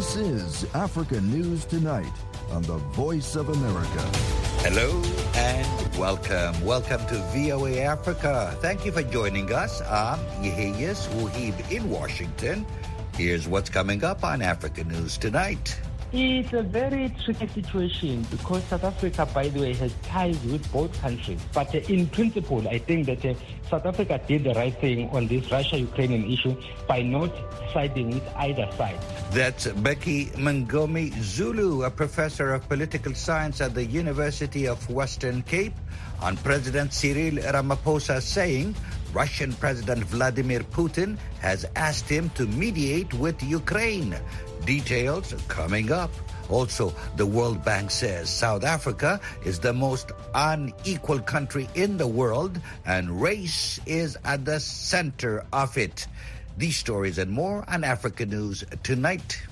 This is Africa News Tonight on the Voice of America. Hello and welcome. Welcome to VOA Africa. Thank you for joining us. I'm Yeheyes Wahib in Washington. Here's what's coming up on Africa News Tonight. It's a very tricky situation because South Africa, by the way, has ties with both countries. But in principle, I think that South Africa did the right thing on this Russia-Ukrainian issue by not siding with either side. That's Becky Mngome Zulu, a professor of political science at the University of Western Cape, on President Cyril Ramaphosa saying Russian President Vladimir Putin has asked him to mediate with Ukraine. Details coming up. Also, the World Bank says South Africa is the most unequal country in the world and race is at the center of it. These stories and more on Africa News Tonight.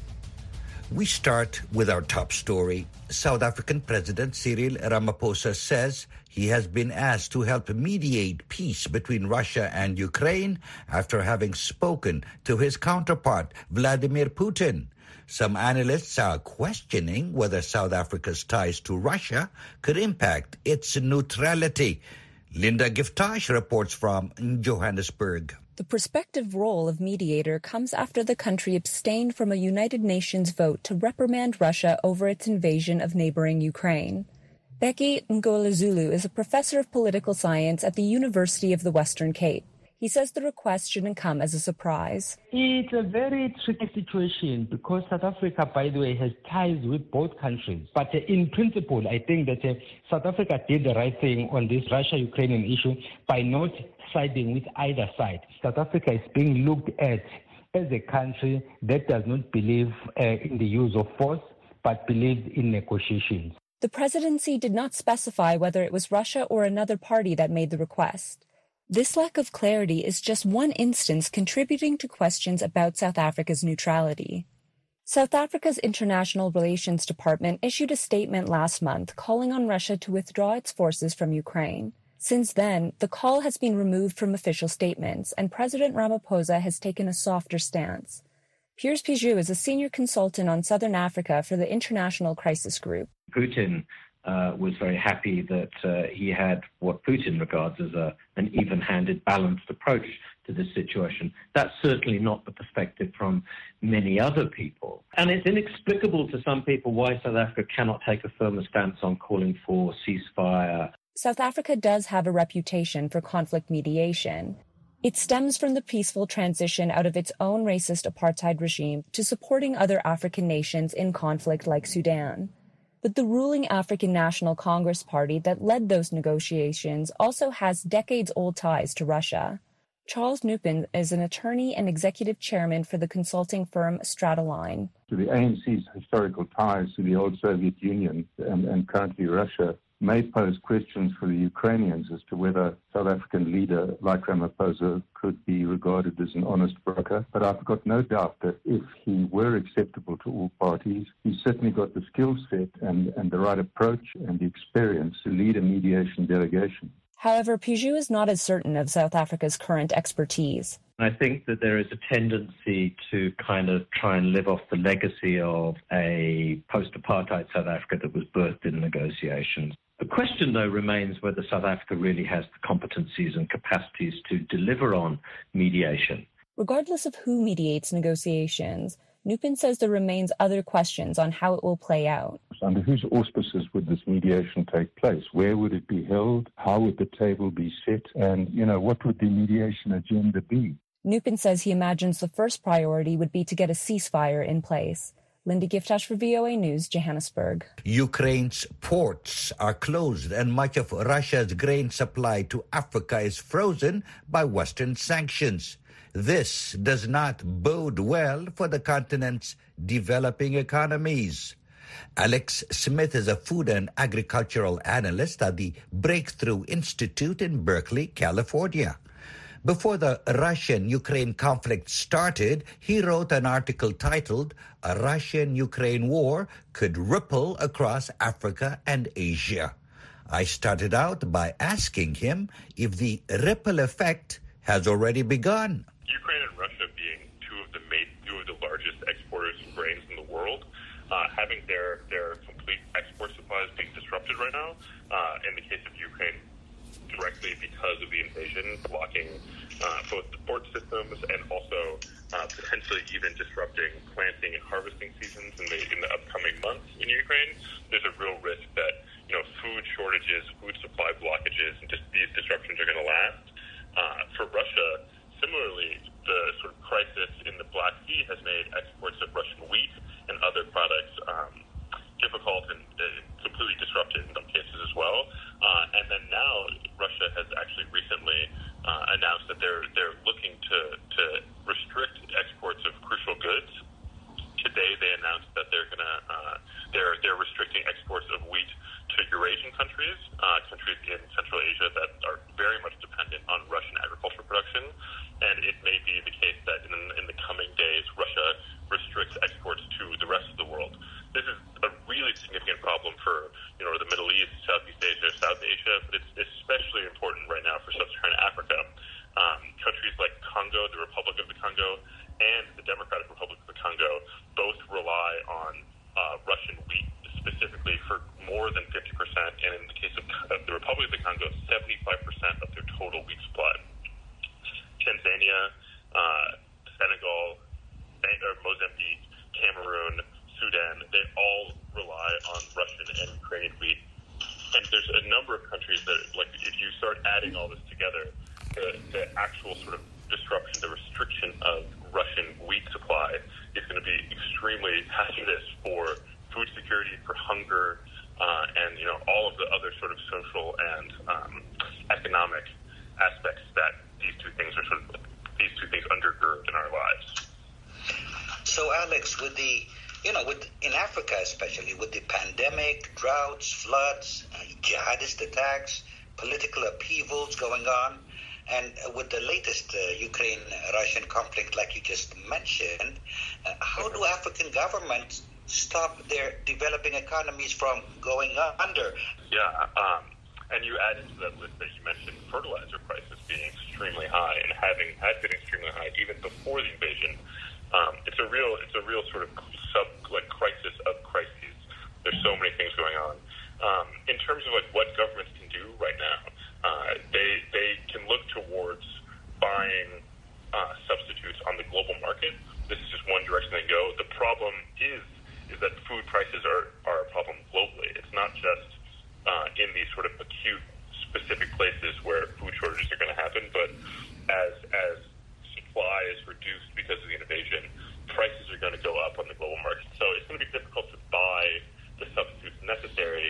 We start with our top story. South African President Cyril Ramaphosa says he has been asked to help mediate peace between Russia and Ukraine after having spoken to his counterpart, Vladimir Putin. Some analysts are questioning whether South Africa's ties to Russia could impact its neutrality. Linda Giftash reports from Johannesburg. The prospective role of mediator comes after the country abstained from a United Nations vote to reprimand Russia over its invasion of neighboring Ukraine. Becky Mngome Zulu is a professor of political science at the University of the Western Cape. He says the request shouldn't come as a surprise. It's a very tricky situation because South Africa, by the way, has ties with both countries. But in principle, I think that South Africa did the right thing on this Russia-Ukrainian issue by not siding with either side. South Africa is being looked at as a country that does not believe in the use of force, but believes in negotiations. The presidency did not specify whether it was Russia or another party that made the request. This lack of clarity is just one instance contributing to questions about South Africa's neutrality. South Africa's International Relations Department issued a statement last month calling on Russia to withdraw its forces from Ukraine. Since then, the call has been removed from official statements, and President Ramaphosa has taken a softer stance. Piers Piju is a senior consultant on Southern Africa for the International Crisis Group. Putin was very happy that he had what Putin regards as an even-handed, balanced approach to this situation. That's certainly not the perspective from many other people. And it's inexplicable to some people why South Africa cannot take a firmer stance on calling for ceasefire. South Africa does have a reputation for conflict mediation. It stems from the peaceful transition out of its own racist apartheid regime to supporting other African nations in conflict like Sudan. But the ruling African National Congress Party that led those negotiations also has decades-old ties to Russia. Charles Nupin is an attorney and executive chairman for the consulting firm Stratalign. So the ANC's historical ties to the old Soviet Union and currently Russia may pose questions for the Ukrainians as to whether South African leader like Ramaphosa could be regarded as an honest broker. But I've got no doubt that if he were acceptable to all parties, he's certainly got the skill set and the right approach and the experience to lead a mediation delegation. However, Piju is not as certain of South Africa's current expertise. I think that there is a tendency to kind of try and live off the legacy of a post-apartheid South Africa that was birthed in negotiations. The question, though, remains whether South Africa really has the competencies and capacities to deliver on mediation. Regardless of who mediates negotiations, Nupin says there remains other questions on how it will play out. Under whose auspices would this mediation take place? Where would it be held? How would the table be set? And, what would the mediation agenda be? Nupin says he imagines the first priority would be to get a ceasefire in place. Linda Giftash for VOA News, Johannesburg. Ukraine's ports are closed and much of Russia's grain supply to Africa is frozen by Western sanctions. This does not bode well for the continent's developing economies. Alex Smith is a food and agricultural analyst at the Breakthrough Institute in Berkeley, California. Before the Russian-Ukraine conflict started, he wrote an article titled, "A Russian-Ukraine War Could Ripple Across Africa and Asia." I started out by asking him if the ripple effect has already begun. Ukraine and Russia being two of the largest exporters of grains in having their complete export supplies being disrupted right now. In the case of Ukraine, directly because of the invasion, blocking both the port systems and also potentially even disrupting planting and harvesting seasons in the upcoming months in Ukraine. There's a real risk that food shortages, food supply blockages, and just these disruptions are going to last. For Russia, similarly, the sort of crisis in the Black Sea has made exports of Russian wheat and other products difficult and completely disrupted in some cases as well. And then now Russia has actually recently announced that they're looking to restrict exports of crucial goods. Today they announced that they're restricting exports of wheat to Eurasian countries, countries in Central Asia that are very much dependent on Russian agricultural production. And it may be the case that in the coming days, Russia restricts exports to the rest of the world. This is a really significant problem for the Middle East, Southeast Asia, South Asia, but it's especially important right now for Sub-Saharan Africa. Countries like Congo, the Republic of the Congo, and the Democratic Republic of the Congo both rely on Russian wheat specifically for more than 50%, and in the case of the Republic of the Congo, 75% of their total wheat supply. Tanzania, Senegal, Mozambique, Cameroon, Sudan, they all rely on Russian and Ukrainian wheat. And there's a number of countries that, like, if you start adding all this together, the actual sort of disruption, the restriction of Russian wheat supply is going to be extremely hazardous for food security, for hunger, and all of the other sort of social and economic aspects that these two things undergird in our lives. So, Alex, with in Africa especially, with the pandemic, droughts, floods, jihadist attacks, political upheavals going on, and with the latest Ukraine-Russian conflict, like you just mentioned, how do African governments stop their developing economies from going under? Yeah, and you add into that list that you mentioned fertilizer prices being extremely high and had been extremely high even before the invasion. It's a real sort of crisis of crises. There's so many things going on. In terms of what governments can do right now, they can look towards buying substitutes on the global market. This is just one direction they go. The problem is that food prices are a problem globally. It's not just in these sort of acute, specific places where food shortages are going to happen, but as supply is reduced because of the invasion, prices are going to go up on the global market. So it's going to be difficult to buy the substitutes necessary.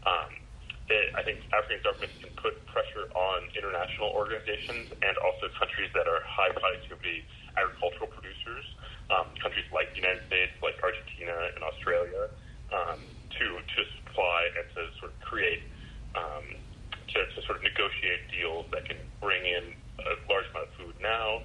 I think African governments can put pressure on international organizations and also countries that are high productivity agricultural producers, countries like the United States, like Argentina and Australia, to supply and to sort of create, to sort of negotiate deals that can bring in a large amount of food now.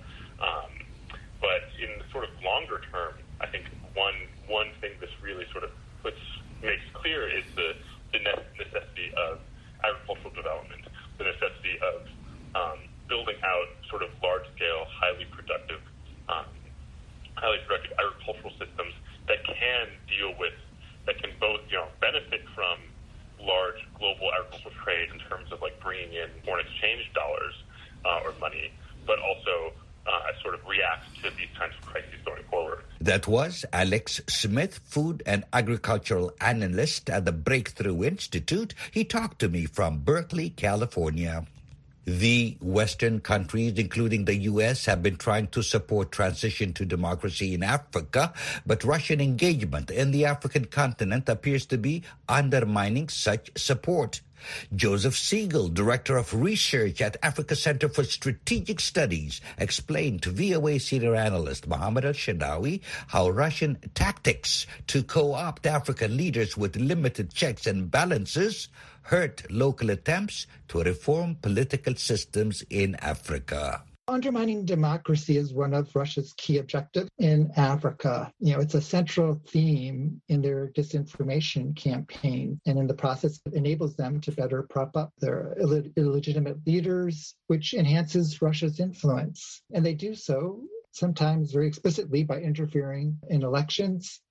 But in the sort of longer term, I think one thing this really sort of makes clear is the necessity of agricultural development, the necessity of building out sort of large-scale, highly productive agricultural systems that can both benefit from large global agricultural trade in terms of bringing in foreign exchange dollars or money, but also sort of react to these kinds of crises going forward. That was Alex Smith, food and agricultural analyst at the Breakthrough Institute. He talked to me from Berkeley, California. The Western countries, including the U.S., have been trying to support transition to democracy in Africa, but Russian engagement in the African continent appears to be undermining such support. Joseph Siegel, Director of Research at Africa Center for Strategic Studies, explained to VOA senior analyst Mohammed Al-Shadawi how Russian tactics to co-opt African leaders with limited checks and balances hurt local attempts to reform political systems in Africa. Undermining democracy is one of Russia's key objectives in Africa. It's a central theme in their disinformation campaign, and in the process it enables them to better prop up their illegitimate leaders, which enhances Russia's influence. And they do so sometimes very explicitly by interfering in elections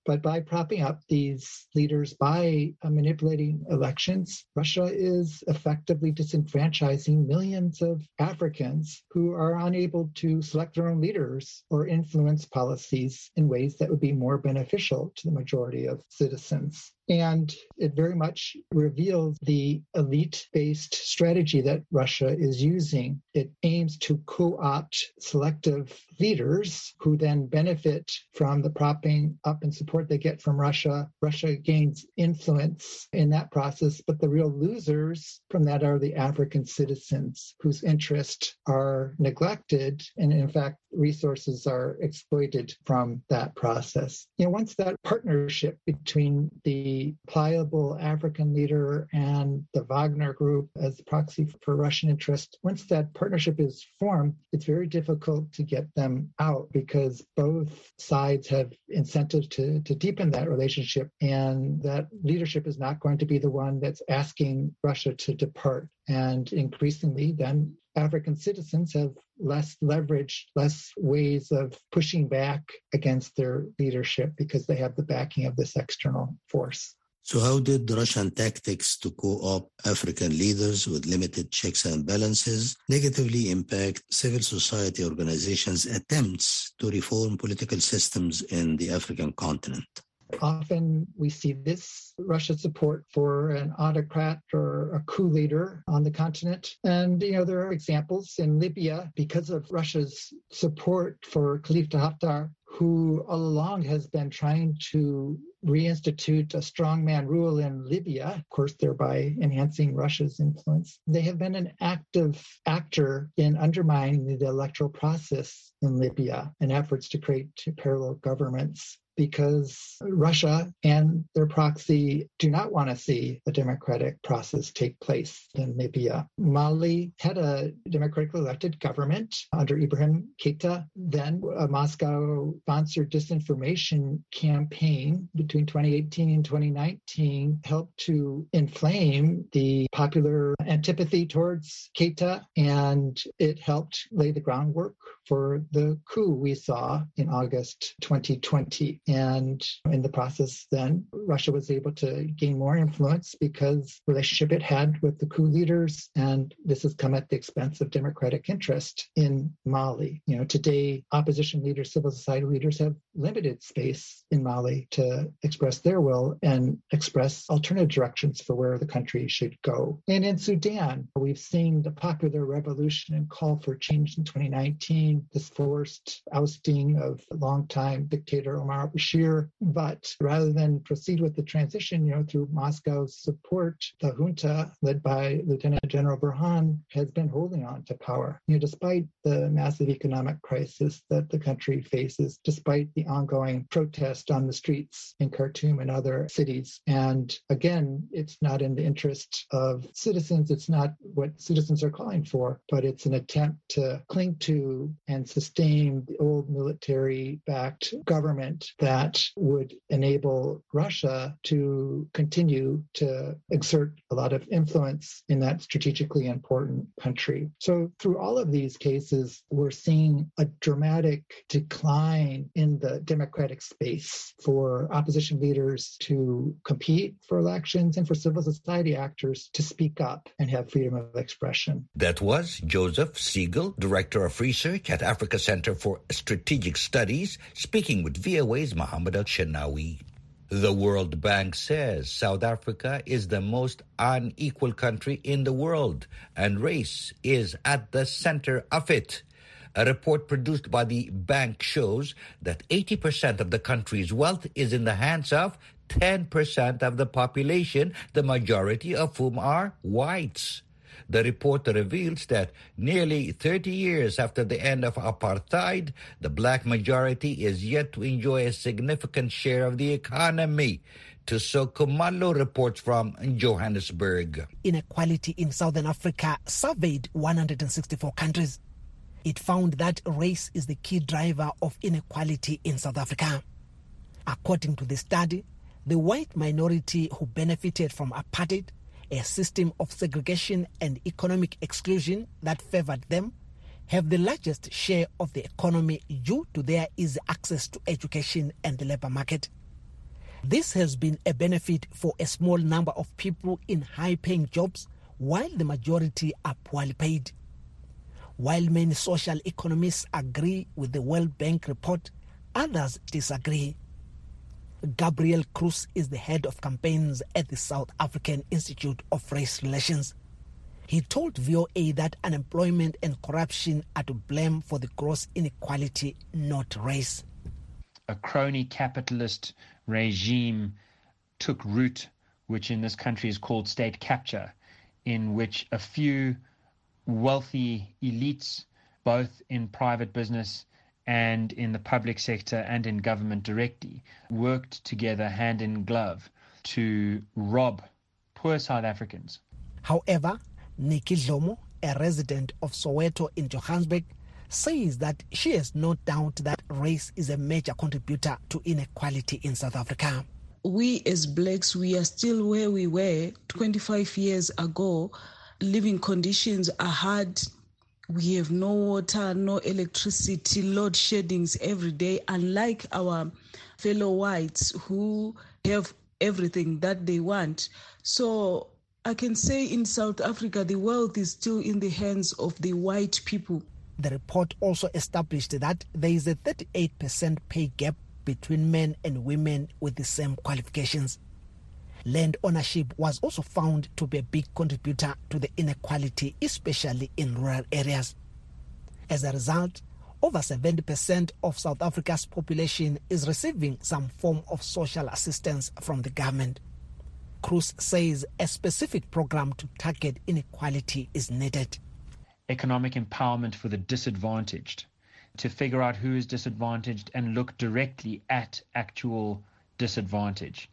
But by propping up these leaders, by manipulating elections, Russia is effectively disenfranchising millions of Africans who are unable to select their own leaders or influence policies in ways that would be more beneficial to the majority of citizens. And it very much reveals the elite-based strategy that Russia is using. It aims to co-opt selective leaders who then benefit from the propping up and support they get from Russia. Russia gains influence in that process, but the real losers from that are the African citizens whose interests are neglected, and in fact, resources are exploited from that process. Once that partnership between the pliable African leader and the Wagner group as the proxy for Russian interest, once that partnership is formed, it's very difficult to get them out because both sides have incentive to deepen that relationship, and that leadership is not going to be the one that's asking Russia to depart. And increasingly, then African citizens have less leverage, less ways of pushing back against their leadership because they have the backing of this external force. So how did Russian tactics to co-opt African leaders with limited checks and balances negatively impact civil society organizations' attempts to reform political systems in the African continent? Often we see this Russia's support for an autocrat or a coup leader on the continent. And, there are examples in Libya because of Russia's support for Khalifa Haftar, who all along has been trying to reinstitute a strongman rule in Libya, of course, thereby enhancing Russia's influence. They have been an active actor in undermining the electoral process in Libya in efforts to create two parallel governments, because Russia and their proxy do not want to see a democratic process take place in Libya. Mali had a democratically elected government under Ibrahim Keita. Then a Moscow-sponsored disinformation campaign between 2018 and 2019 helped to inflame the popular antipathy towards Keita, and it helped lay the groundwork for the coup we saw in August 2020. And in the process, then, Russia was able to gain more influence because the relationship it had with the coup leaders, and this has come at the expense of democratic interest in Mali. Today, opposition leaders, civil society leaders have limited space in Mali to express their will and express alternative directions for where the country should go. And in Sudan, we've seen the popular revolution and call for change in 2019, this forced ousting of longtime dictator Omar al-Bashir. But rather than proceed with the transition, through Moscow's support, the junta, led by Lieutenant General Burhan, has been holding on to power. Despite the massive economic crisis that the country faces, despite the ongoing protest on the streets in Khartoum and other cities. And again, it's not in the interest of citizens. It's not what citizens are calling for, but it's an attempt to cling to and sustain the old military-backed government that would enable Russia to continue to exert a lot of influence in that strategically important country. So through all of these cases, we're seeing a dramatic decline in the democratic space for opposition leaders to compete for elections and for civil society actors to speak up and have freedom of expression. That was Joseph Siegel, Director of Research at Africa Center for Strategic Studies, speaking with VOA's Mohammed Al-Shanawi. The World Bank says South Africa is the most unequal country in the world, and race is at the center of it. A report produced by the bank shows that 80% of the country's wealth is in the hands of 10% of the population, the majority of whom are whites. The report reveals that nearly 30 years after the end of apartheid, the black majority is yet to enjoy a significant share of the economy. Tuso Kumalo reports from Johannesburg. Inequality in Southern Africa surveyed 164 countries. It found that race is the key driver of inequality in South Africa. According to the study, the white minority who benefited from apartheid, a system of segregation and economic exclusion that favored them, have the largest share of the economy due to their easy access to education and the labor market. This has been a benefit for a small number of people in high-paying jobs, while the majority are poorly paid. While many social economists agree with the World Bank report, others disagree. Gabriel Cruz is the head of campaigns at the South African Institute of Race Relations. He told VOA that unemployment and corruption are to blame for the gross inequality, not race. A crony capitalist regime took root, which in this country is called state capture, in which a few wealthy elites, both in private business and in the public sector and in government directly, worked together hand in glove to rob poor South Africans. However, Nikki Dlomo, a resident of Soweto in Johannesburg, says that she has no doubt that race is a major contributor to inequality in South Africa. We as blacks, we are still where we were 25 years ago. Living conditions are hard. We have no water, no electricity, load sheddings every day, unlike our fellow whites who have everything that they want. So I can say in South Africa, the wealth is still in the hands of the white people. The report also established that there is a 38% pay gap between men and women with the same qualifications. Land ownership was also found to be a big contributor to the inequality, especially in rural areas. As a result, over 70% of South Africa's population is receiving some form of social assistance from the government. Cruz says a specific program to target inequality is needed. Economic empowerment for the disadvantaged, to figure out who is disadvantaged and look directly at actual disadvantage.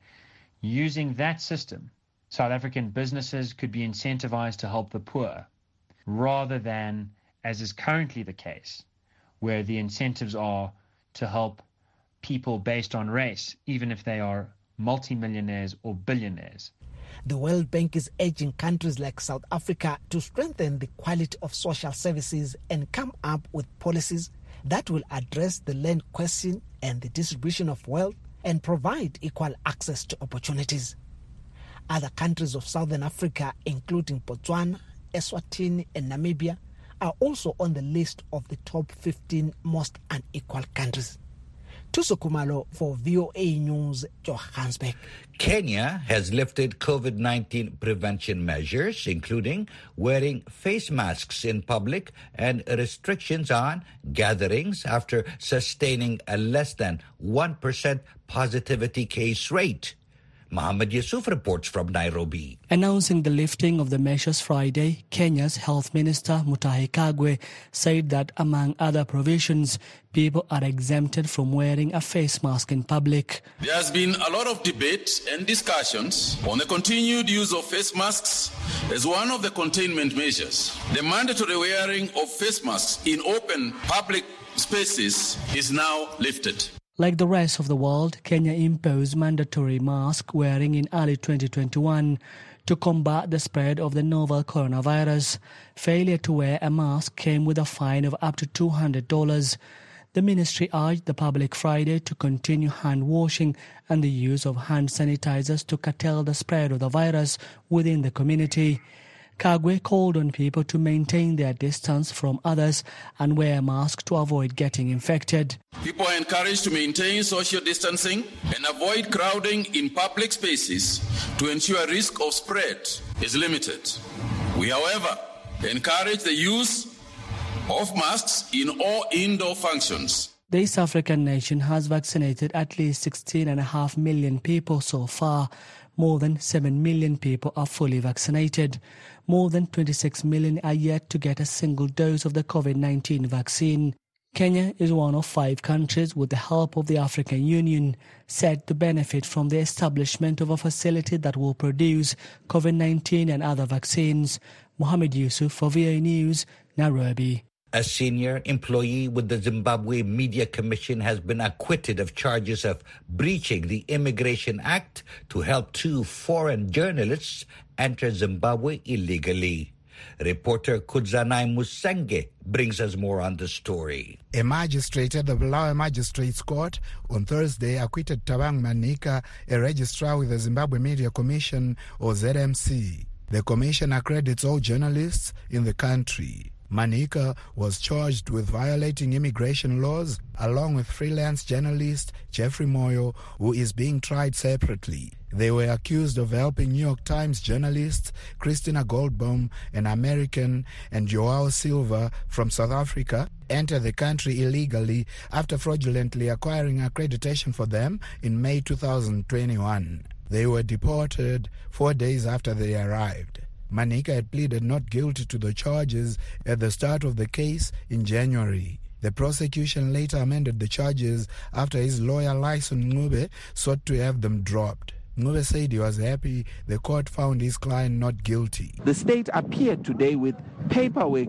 Using that system, South African businesses could be incentivized to help the poor, rather than, as is currently the case, where the incentives are to help people based on race, even if they are multimillionaires or billionaires. The World Bank is urging countries like South Africa to strengthen the quality of social services and come up with policies that will address the land question and the distribution of wealth and provide equal access to opportunities. Other countries of Southern Africa, including Botswana, Eswatini, and Namibia, are also on the list of the top 15 most unequal countries. Thuso Khumalo for VOA News, Johannesburg. Kenya has lifted COVID-19 prevention measures, including wearing face masks in public and restrictions on gatherings after sustaining a less than 1% positivity case rate. Mohammed Yusuf reports from Nairobi. Announcing the lifting of the measures Friday, Kenya's Health Minister Mutahi Kagwe said that among other provisions, people are exempted from wearing a face mask in public. There has been a lot of debate and discussions on the continued use of face masks as one of the containment measures. The mandatory wearing of face masks in open public spaces is now lifted. Like the rest of the world, Kenya imposed mandatory mask wearing in early 2021 to combat the spread of the novel coronavirus. Failure to wear a mask came with a fine of up to $200. The ministry urged the public Friday to continue hand washing and the use of hand sanitizers to curtail the spread of the virus within the community. Kagwe called on people to maintain their distance from others and wear masks to avoid getting infected. People are encouraged to maintain social distancing and avoid crowding in public spaces to ensure risk of spread is limited. We, however, encourage the use of masks in all indoor functions. The East African nation has vaccinated at least 16.5 million people so far. More than 7 million people are fully vaccinated. More than 26 million are yet to get a single dose of the COVID-19 vaccine. Kenya is one of 5 countries, with the help of the African Union, set to benefit from the establishment of a facility that will produce COVID-19 and other vaccines. Mohammed Yusuf for VOA News, Nairobi. A senior employee with the Zimbabwe Media Commission has been acquitted of charges of breaching the Immigration Act to help 2 foreign journalists enter Zimbabwe illegally. Reporter Kudzanai Musenge brings us more on the story. A magistrate at the Bulawayo Magistrates Court on Thursday acquitted Thabang Manika, a registrar with the Zimbabwe Media Commission, or ZMC. The commission accredits all journalists in the country. Manika was charged with violating immigration laws along with freelance journalist Jeffrey Moyo, who is being tried separately. They were accused of helping New York Times journalists Christina Goldbaum, an American, and Joao Silva from South Africa enter the country illegally after fraudulently acquiring accreditation for them in May 2021. They were deported 4 days after they arrived. Manika had pleaded not guilty to the charges at the start of the case in January. The prosecution later amended the charges after his lawyer Lyson Ngube sought to have them dropped. Ngube said he was happy the court found his client not guilty. The state appeared today with paperwork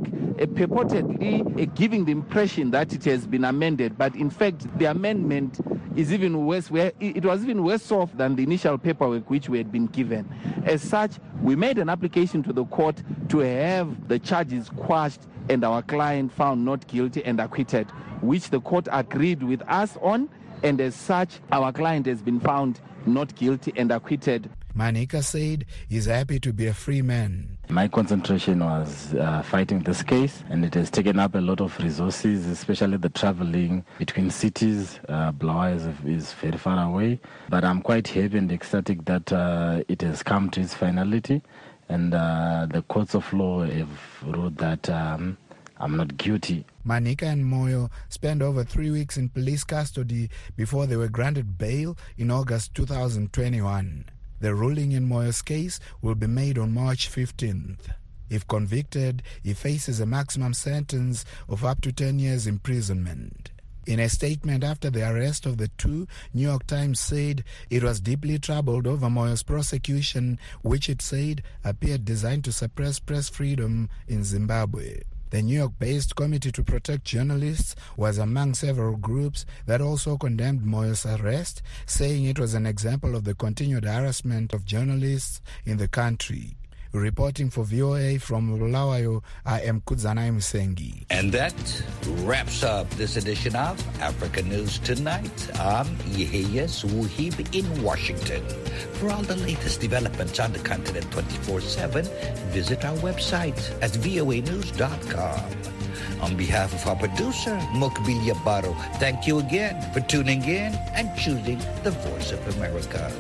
purportedly giving the impression that it has been amended, but in fact the amendment is even worse. It was even worse off than the initial paperwork which we had been given. As such, we made an application to the court to have the charges quashed and our client found not guilty and acquitted, which the court agreed with us on, and as such, our client has been found not guilty and acquitted. Manika said he's happy to be a free man. My concentration was fighting this case, and it has taken up a lot of resources, especially the traveling between cities. Bulawayo is very far away, but I'm quite happy and ecstatic that it has come to its finality, and the courts of law have ruled that I'm not guilty. Manika and Moyo spent over 3 weeks in police custody before they were granted bail in August 2021. The ruling in Moyo's case will be made on March 15th. If convicted, he faces a maximum sentence of up to 10 years imprisonment. In a statement after the arrest of the two, New York Times said it was deeply troubled over Moyo's prosecution, which it said appeared designed to suppress press freedom in Zimbabwe. The New York-based Committee to Protect Journalists was among several groups that also condemned Moyo's arrest, saying it was an example of the continued harassment of journalists in the country. Reporting for VOA from Bulawayo, I am Kudzanai Musengi. And that wraps up this edition of Africa News Tonight. I'm Yehia Suhib in Washington. For all the latest developments on the continent 24/7, visit our website at voanews.com. On behalf of our producer, Mokbilia Baro, thank you again for tuning in and choosing the Voice of America.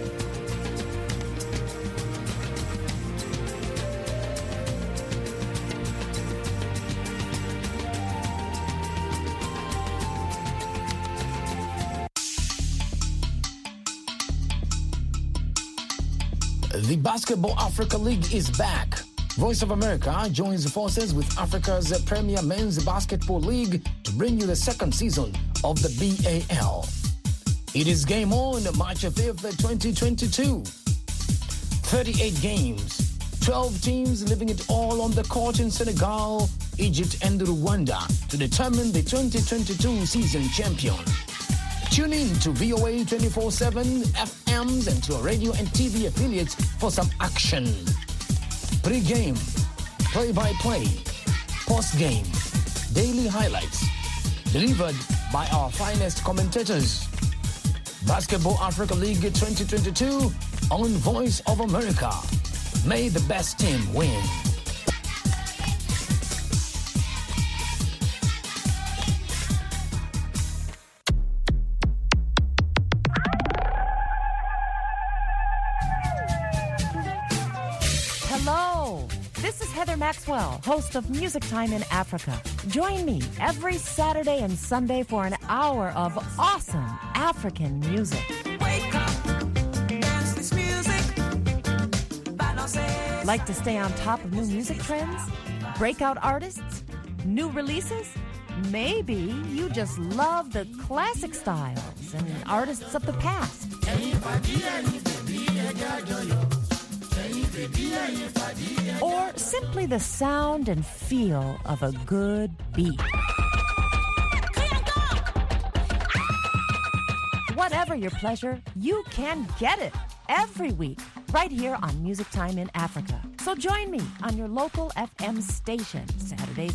The Basketball Africa League is back. Voice of America joins forces with Africa's premier men's basketball league to bring you the second season of the BAL. It is game on March 5th, 2022. 38 games, 12 teams leaving it all on the court in Senegal, Egypt, and Rwanda to determine the 2022 season champion. Tune in to VOA 24/7 FMs and to our radio and TV affiliates for some action. Pre-game, play-by-play, post-game, daily highlights, delivered by our finest commentators. Basketball Africa League 2022 on Voice of America. May the best team win. Maxwell, host of Music Time in Africa. Join me every Saturday and Sunday for an hour of awesome African music. Wake up, dance this music. Like to stay on top of new music trends? Breakout artists? New releases? Maybe you just love the classic styles and artists of the past. Or simply the sound and feel of a good beat. Whatever your pleasure, you can get it every week right here on Music Time in Africa. So join me on your local FM stations